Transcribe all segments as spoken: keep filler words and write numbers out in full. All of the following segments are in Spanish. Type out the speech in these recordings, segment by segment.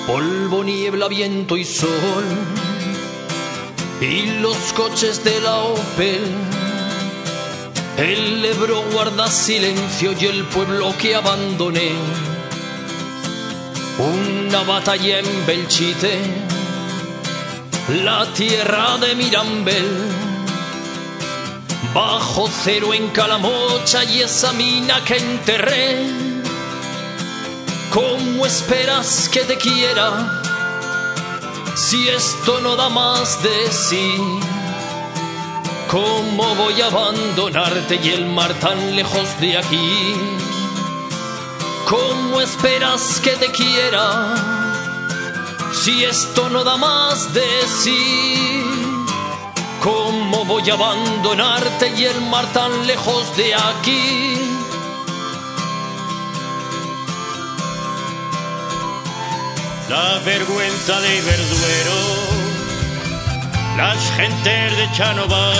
polvo, niebla, viento y sol, y los coches de la Opel. El Ebro guarda silencio y el pueblo que abandoné. Una batalla en Belchite, la tierra de Mirambel. Bajo cero en Calamocha y esa mina que enterré. ¿Cómo esperas que te quiera si esto no da más de sí? ¿Cómo voy a abandonarte y el mar tan lejos de aquí? ¿Cómo esperas que te quiera si esto no da más de sí? ¿Cómo voy a abandonarte y el mar tan lejos de aquí? La vergüenza de Iberduero, las gentes de Chanova,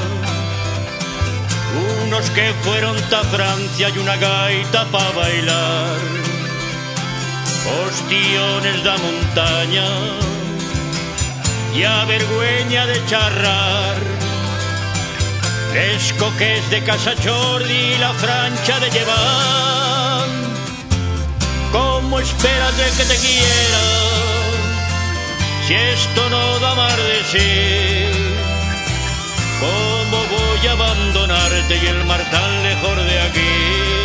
unos que fueron ta Francia y una gaita pa' bailar, postiones da montaña y a vergüenza de charrar, les coques de Casa Jordi y la francha de llevar. ¿Cómo esperas de que te quiera si esto no da más de sí? ¿Cómo voy a abandonarte y el mar tan lejos de aquí?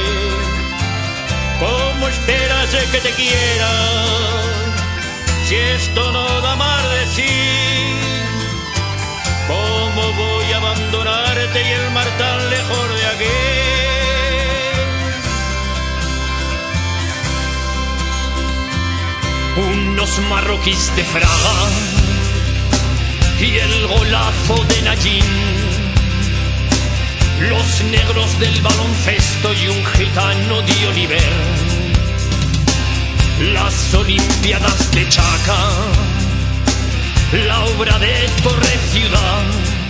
¿Cómo esperas de que te quiera si esto no da más de sí? ¿Cómo voy a abandonarte y el mar tan lejos de aquí? Unos marroquíes de Fraga y el golazo de Nayín, los negros del baloncesto y un gitano de Oliver, las olimpiadas de Chaca, la obra de Torre Ciudad,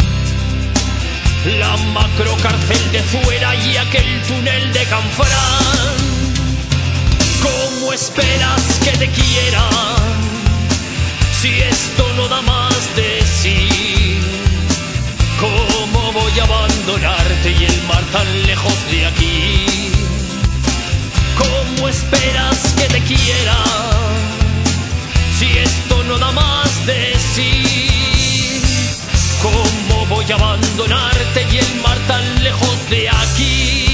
la macrocárcel de Fuera y aquel túnel de Canfrán. ¿Cómo esperas que te quiera si esto no da más de sí? ¿Cómo voy a abandonarte y el mar tan lejos de aquí? ¿Cómo esperas que te quiera si esto no da más de sí? ¿Cómo voy a abandonarte y el mar tan lejos de aquí?